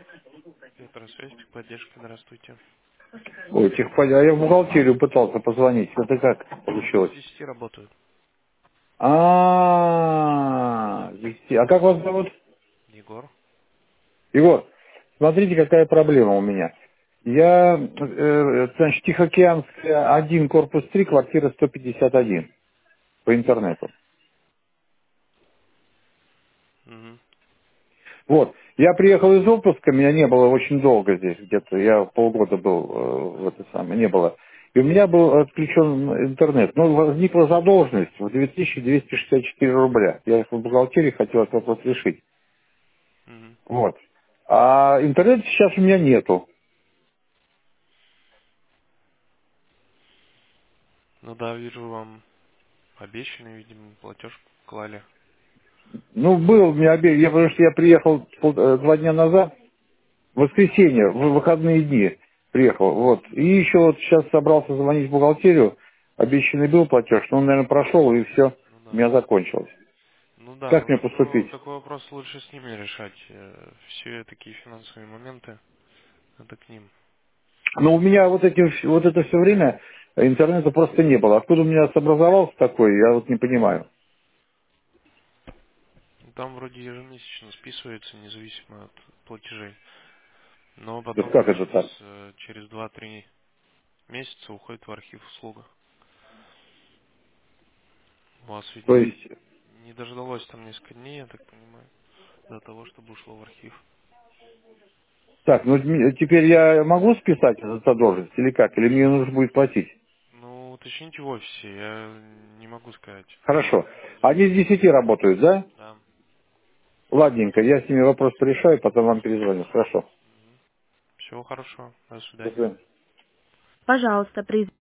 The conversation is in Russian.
Электросвязь, поддержка, здравствуйте. Ой, техподдержка. А я в бухгалтерию пытался позвонить. Это как Они с получилось? 10 работают. Вести. А как вас зовут? Егор? Егор, смотрите, какая проблема у меня. Я, значит, Тихоокеанская 1, корпус 3, квартира 151 по интернету. Угу. Вот. Я приехал из отпуска, меня не было очень долго здесь, где-то, я полгода был в это самое, не было. И у меня был отключен интернет. Но возникла задолженность в 2264 рубля. Я в бухгалтерии хотел этот вопрос решить. Угу. Вот. А интернета сейчас у меня нету. Ну да, вижу, вам обещанный, видимо, платеж клали. Ну, был у меня потому что я приехал 2 дня назад, в воскресенье, в выходные дни приехал, вот. И еще вот сейчас собрался звонить в бухгалтерию, обещанный был платеж, но он, наверное, прошел, и все, Ну у да. меня закончилось. Ну да, Как ну мне поступить? такой вопрос лучше с ними решать. Все такие финансовые моменты, это к ним. Но у меня вот это все время интернета просто не было. Откуда у меня образовался такой, я вот не понимаю. Ну, там вроде ежемесячно списывается, независимо от платежей. Но Да потом как это так? через 2-3 месяца уходит в архив услуга. У вас ведь То есть, не дождалось там несколько дней, я так понимаю, до того, чтобы ушло в архив. так, ну теперь я могу списать эту задолженность или как? Или мне нужно будет платить? Ну, уточните в офисе, я не могу сказать. Хорошо. Они с 10 работают, да? Да. Ладненько, я с ними вопрос порешаю, потом вам перезвоню. Хорошо. Всего хорошего. До До свидания. свидания. Пожалуйста,